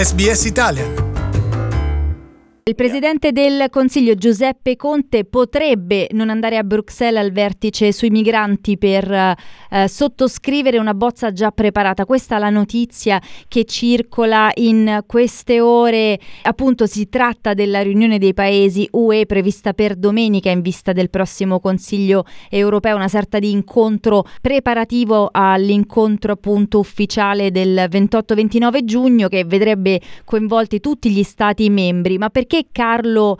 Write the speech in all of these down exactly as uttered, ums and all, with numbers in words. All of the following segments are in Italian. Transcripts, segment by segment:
S B S Italian. Il presidente del Consiglio Giuseppe Conte potrebbe non andare a Bruxelles al vertice sui migranti per eh, sottoscrivere una bozza già preparata. Questa è la notizia che circola in queste ore. Appunto, si tratta della riunione dei paesi U E prevista per domenica in vista del prossimo Consiglio europeo, una sorta di incontro preparativo all'incontro appunto ufficiale del ventotto ventinove giugno, che vedrebbe coinvolti tutti gli stati membri. Ma perché, Carlo,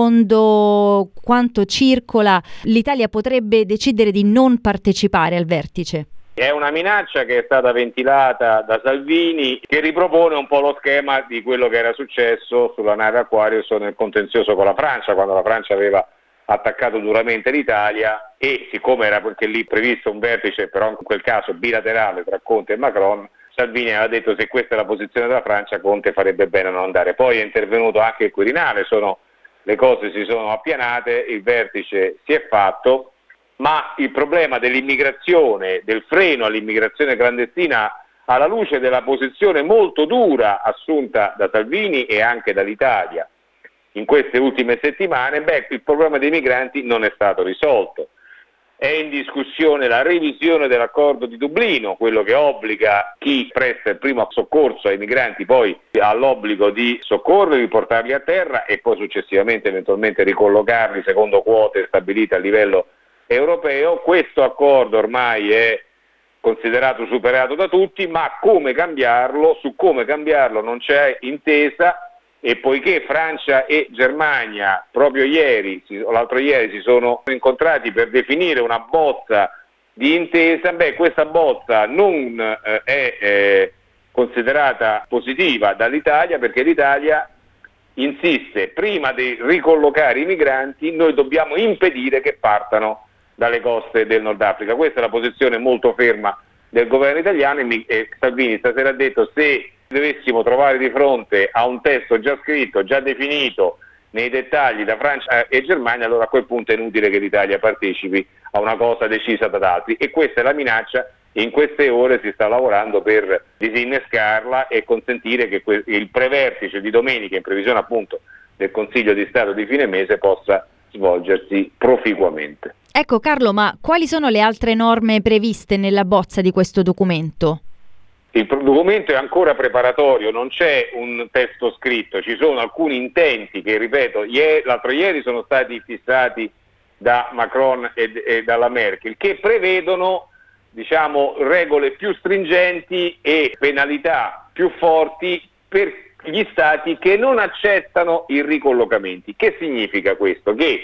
secondo quanto circola, l'Italia potrebbe decidere di non partecipare al vertice? È una minaccia che è stata ventilata da Salvini, che ripropone un po' lo schema di quello che era successo sulla nave Aquarius nel contenzioso con la Francia, quando la Francia aveva attaccato duramente l'Italia, e siccome era anche lì previsto un vertice, però in quel caso bilaterale, tra Conte e Macron, Salvini aveva detto: se questa è la posizione della Francia, Conte farebbe bene a non andare. Poi è intervenuto anche il Quirinale, sono, le cose si sono appianate, il vertice si è fatto, ma il problema dell'immigrazione, del freno all'immigrazione clandestina, alla luce della posizione molto dura assunta da Salvini e anche dall'Italia in queste ultime settimane, beh, il problema dei migranti non è stato risolto. È in discussione la revisione dell'accordo di Dublino, quello che obbliga chi presta il primo soccorso ai migranti poi ha l'obbligo di soccorrerli, di portarli a terra e poi successivamente eventualmente ricollocarli secondo quote stabilite a livello europeo. Questo accordo ormai è considerato superato da tutti, ma come cambiarlo, su come cambiarlo non c'è intesa. E poiché Francia e Germania proprio ieri o l'altro ieri si sono incontrati per definire una bozza di intesa, beh, questa bozza non eh, è eh, considerata positiva dall'Italia, perché l'Italia insiste: prima di ricollocare i migranti noi dobbiamo impedire che partano dalle coste del Nord Africa. Questa è la posizione molto ferma del governo italiano, e, e Salvini stasera ha detto: se dovessimo trovare di fronte a un testo già scritto, già definito nei dettagli da Francia e Germania, allora a quel punto è inutile che l'Italia partecipi a una cosa decisa da altri. E questa è la minaccia, e in queste ore si sta lavorando per disinnescarla e consentire che que- il prevertice di domenica, in previsione appunto del Consiglio di Stato di fine mese, possa svolgersi proficuamente. Ecco Carlo, ma quali sono le altre norme previste nella bozza di questo documento? Il documento è ancora preparatorio, non c'è un testo scritto, ci sono alcuni intenti che, ripeto, ieri, l'altro ieri sono stati fissati da Macron e, e dalla Merkel, che prevedono, diciamo, regole più stringenti e penalità più forti per gli stati che non accettano i ricollocamenti. Che significa questo? Che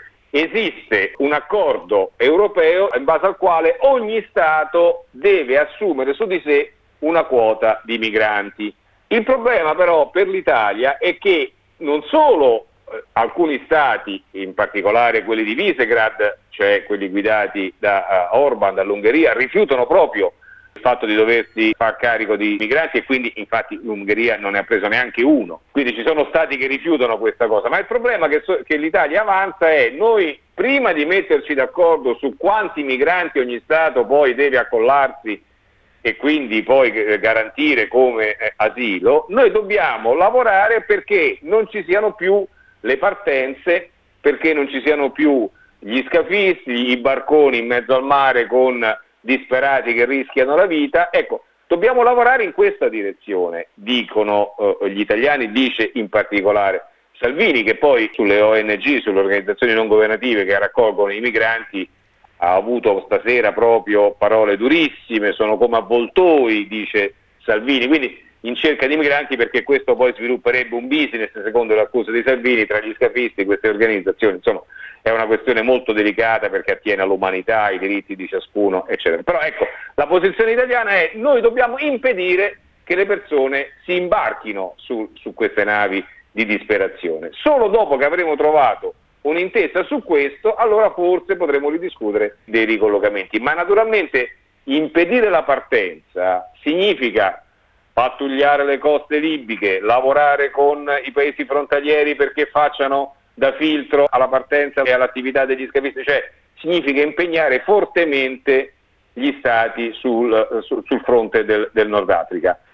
esiste un accordo europeo in base al quale ogni stato deve assumere su di sé una quota di migranti. Il problema però per l'Italia è che non solo eh, alcuni stati, in particolare quelli di Visegrad, cioè quelli guidati da uh, Orban, dall'Ungheria, rifiutano proprio il fatto di doversi far carico di migranti, e quindi infatti l'Ungheria non ne ha preso neanche uno. Quindi ci sono stati che rifiutano questa cosa, ma il problema che, so- che l'Italia avanza è: noi prima di metterci d'accordo su quanti migranti ogni stato poi deve accollarsi e quindi poi garantire come eh, asilo, noi dobbiamo lavorare perché non ci siano più le partenze, perché non ci siano più gli scafisti, i barconi in mezzo al mare con disperati che rischiano la vita. Ecco, dobbiamo lavorare in questa direzione, dicono eh, gli italiani, dice in particolare Salvini, che poi sulle O N G, sulle organizzazioni non governative che raccolgono i migranti, ha avuto stasera proprio parole durissime, sono come avvoltoi, dice Salvini, quindi in cerca di migranti, perché questo poi svilupperebbe un business, secondo le accuse di Salvini, tra gli scafisti e queste organizzazioni. Insomma, è una questione molto delicata perché attiene all'umanità, ai diritti di ciascuno, eccetera. Però ecco, la posizione italiana è: noi dobbiamo impedire che le persone si imbarchino su, su queste navi di disperazione. Solo dopo che avremo trovato un'intesa su questo, allora forse potremo ridiscutere dei ricollocamenti. Ma naturalmente impedire la partenza significa pattugliare le coste libiche, lavorare con i paesi frontalieri perché facciano da filtro alla partenza e all'attività degli scafisti, cioè significa impegnare fortemente gli stati sul, sul, sul fronte del, del Nord Africa.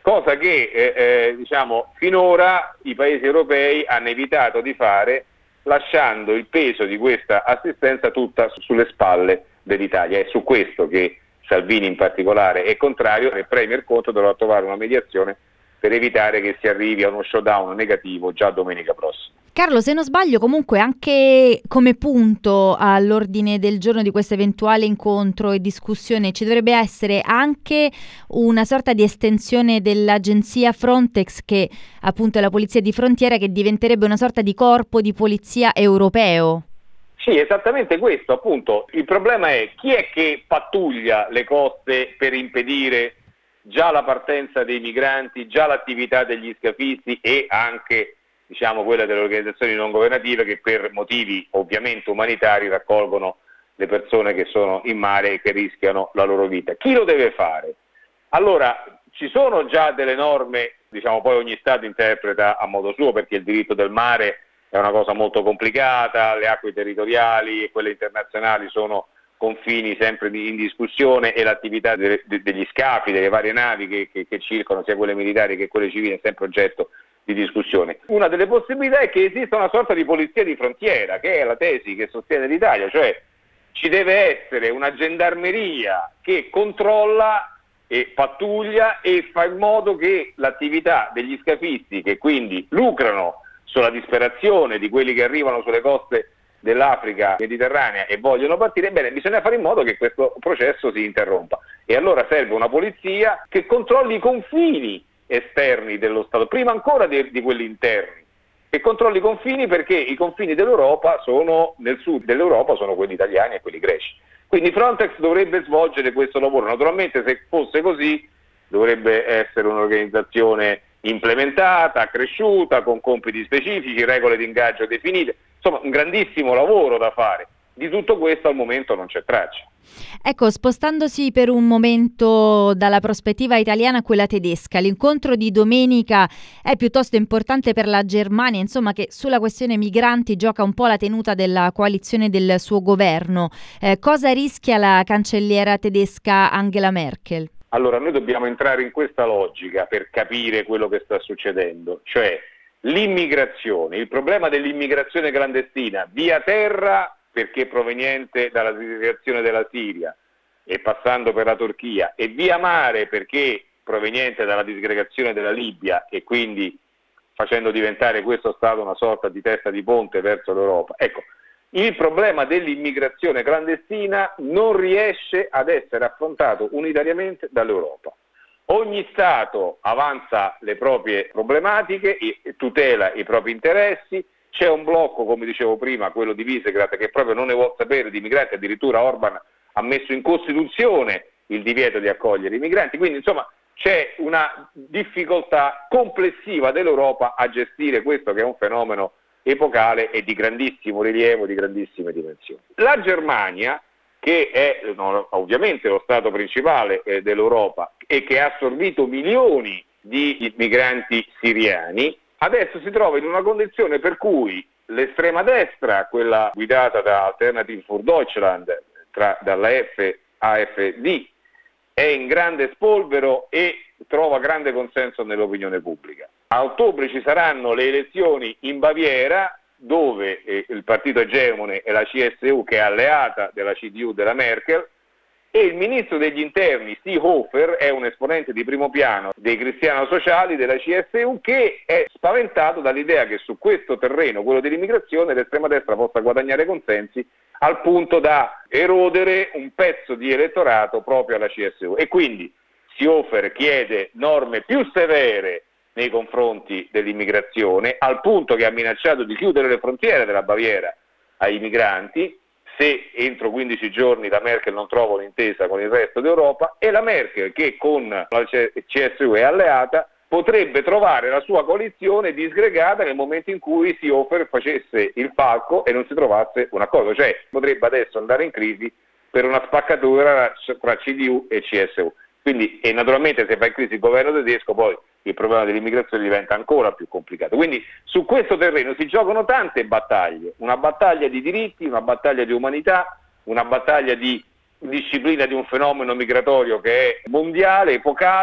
cosa che eh, eh, diciamo finora i paesi europei hanno evitato di fare, lasciando il peso di questa assistenza tutta sulle spalle dell'Italia. È su questo che Salvini in particolare è contrario e Premier Conte dovrà trovare una mediazione per evitare che si arrivi a uno showdown negativo già domenica prossima. Carlo, se non sbaglio, comunque anche come punto all'ordine del giorno di questo eventuale incontro e discussione ci dovrebbe essere anche una sorta di estensione dell'agenzia Frontex, che appunto è la polizia di frontiera, che diventerebbe una sorta di corpo di polizia europeo. Sì, esattamente questo, appunto. Il problema è chi è che pattuglia le coste per impedire già la partenza dei migranti, già l'attività degli scafisti e anche diciamo quella delle organizzazioni non governative che per motivi ovviamente umanitari raccolgono le persone che sono in mare e che rischiano la loro vita. Chi lo deve fare? Allora, ci sono già delle norme, diciamo poi ogni Stato interpreta a modo suo, perché il diritto del mare è una cosa molto complicata, le acque territoriali e quelle internazionali sono confini sempre in discussione e l'attività de- de- degli scafi, delle varie navi che, che, che circolano, sia quelle militari che quelle civili, è sempre oggetto di discussione. Una delle possibilità è che esista una sorta di polizia di frontiera, che è la tesi che sostiene l'Italia, cioè ci deve essere una gendarmeria che controlla e pattuglia e fa in modo che l'attività degli scafisti, che quindi lucrano sulla disperazione di quelli che arrivano sulle coste dell'Africa mediterranea e vogliono partire, bene, bisogna fare in modo che questo processo si interrompa. E allora serve una polizia che controlli i confini esterni dello Stato, prima ancora di, di quelli interni, che controlli i confini, perché i confini dell'Europa sono, nel sud dell'Europa sono quelli italiani e quelli greci. Quindi Frontex dovrebbe svolgere questo lavoro. Naturalmente, se fosse così, dovrebbe essere un'organizzazione implementata, cresciuta, con compiti specifici, regole di ingaggio definite, insomma un grandissimo lavoro da fare. Di tutto questo al momento non c'è traccia. Ecco, spostandosi per un momento dalla prospettiva italiana a quella tedesca, l'incontro di domenica è piuttosto importante per la Germania, insomma, che sulla questione migranti gioca un po' la tenuta della coalizione del suo governo. Eh, cosa rischia la cancelliera tedesca Angela Merkel? Allora, noi dobbiamo entrare in questa logica per capire quello che sta succedendo, cioè l'immigrazione, il problema dell'immigrazione clandestina via terra, perché proveniente dalla disgregazione della Siria e passando per la Turchia, e via mare perché proveniente dalla disgregazione della Libia e quindi facendo diventare questo Stato una sorta di testa di ponte verso l'Europa. Ecco, il problema dell'immigrazione clandestina non riesce ad essere affrontato unitariamente dall'Europa. Ogni Stato avanza le proprie problematiche e tutela i propri interessi. C'è un blocco, come dicevo prima, quello di Visegrad, che proprio non ne vuol sapere di migranti, addirittura Orban ha messo in Costituzione il divieto di accogliere i migranti, quindi insomma c'è una difficoltà complessiva dell'Europa a gestire questo che è un fenomeno epocale e di grandissimo rilievo, di grandissime dimensioni. La Germania, che è no, ovviamente lo Stato principale eh, dell'Europa e che ha assorbito milioni di migranti siriani, adesso si trova in una condizione per cui l'estrema destra, quella guidata da Alternative für Deutschland, tra, dalla F A F D, è in grande spolvero e trova grande consenso nell'opinione pubblica. A ottobre ci saranno le elezioni in Baviera, dove eh, il partito egemone è la C S U, che è alleata della C D U della Merkel, e il ministro degli interni, Seehofer, è un esponente di primo piano dei cristiano-sociali della C S U, che è spaventato dall'idea che su questo terreno, quello dell'immigrazione, l'estrema destra possa guadagnare consensi al punto da erodere un pezzo di elettorato proprio alla C S U. E quindi Seehofer chiede norme più severe nei confronti dell'immigrazione, al punto che ha minacciato di chiudere le frontiere della Baviera ai migranti se entro quindici giorni la Merkel non trova un'intesa con il resto d'Europa, e la Merkel, che con la C S U è alleata, potrebbe trovare la sua coalizione disgregata nel momento in cui Seehofer facesse il falco e non si trovasse un accordo, cioè potrebbe adesso andare in crisi per una spaccatura tra C D U e C S U. Quindi, e naturalmente se va in crisi il governo tedesco, poi il problema dell'immigrazione diventa ancora più complicato. Quindi su questo terreno si giocano tante battaglie, una battaglia di diritti, una battaglia di umanità, una battaglia di disciplina di un fenomeno migratorio che è mondiale, epocale,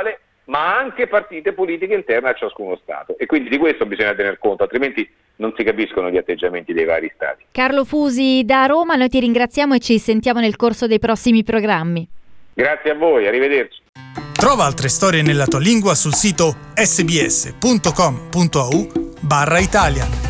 ma anche partite politiche interne a ciascuno Stato, e quindi di questo bisogna tener conto, altrimenti non si capiscono gli atteggiamenti dei vari Stati. Carlo Fusi da Roma, noi ti ringraziamo e ci sentiamo nel corso dei prossimi programmi. Grazie a voi, arrivederci. Trova altre storie nella tua lingua sul sito sbs punto com punto a u barra Italian.